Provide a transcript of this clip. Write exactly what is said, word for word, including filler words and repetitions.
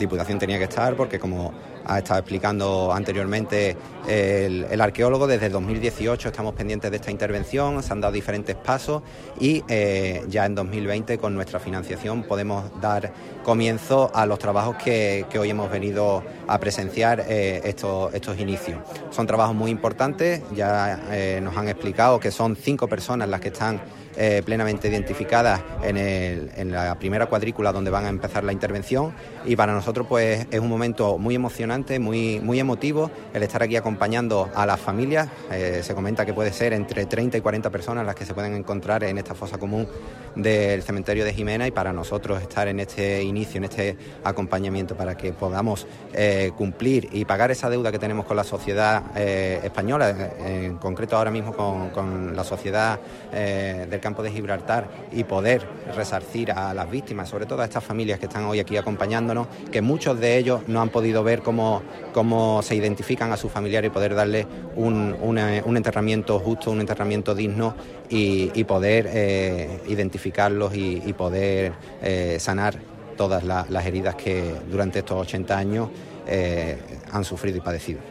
Diputación tenía que estar porque, como ha estado explicando anteriormente el, el arqueólogo, desde dos mil dieciocho estamos pendientes de esta intervención, se han dado diferentes pasos y eh, ya en dos mil veinte con nuestra financiación podemos dar comienzo a los trabajos que, que hoy hemos venido a presenciar eh, estos, estos inicios. Son trabajos muy importantes, ya eh, nos han explicado que son cinco personas las que están Eh, plenamente identificadas en, el, en la primera cuadrícula donde van a empezar la intervención, y para nosotros pues es un momento muy emocionante, muy, muy emotivo el estar aquí acompañando a las familias. Eh, se comenta que puede ser entre treinta y cuarenta personas las que se pueden encontrar en esta fosa común del cementerio de Jimena, y para nosotros estar en este inicio, en este acompañamiento para que podamos eh, cumplir y pagar esa deuda que tenemos con la sociedad eh, española, en concreto ahora mismo con, con la sociedad eh, del campo de Gibraltar, y poder resarcir a las víctimas, sobre todo a estas familias que están hoy aquí acompañándonos, que muchos de ellos no han podido ver cómo, cómo se identifican a sus familiares, y poder darle un, una, un enterramiento justo, un enterramiento digno, y, y poder eh, identificarlos y, y poder eh, sanar todas la, las heridas que durante estos ochenta años eh, han sufrido y padecido.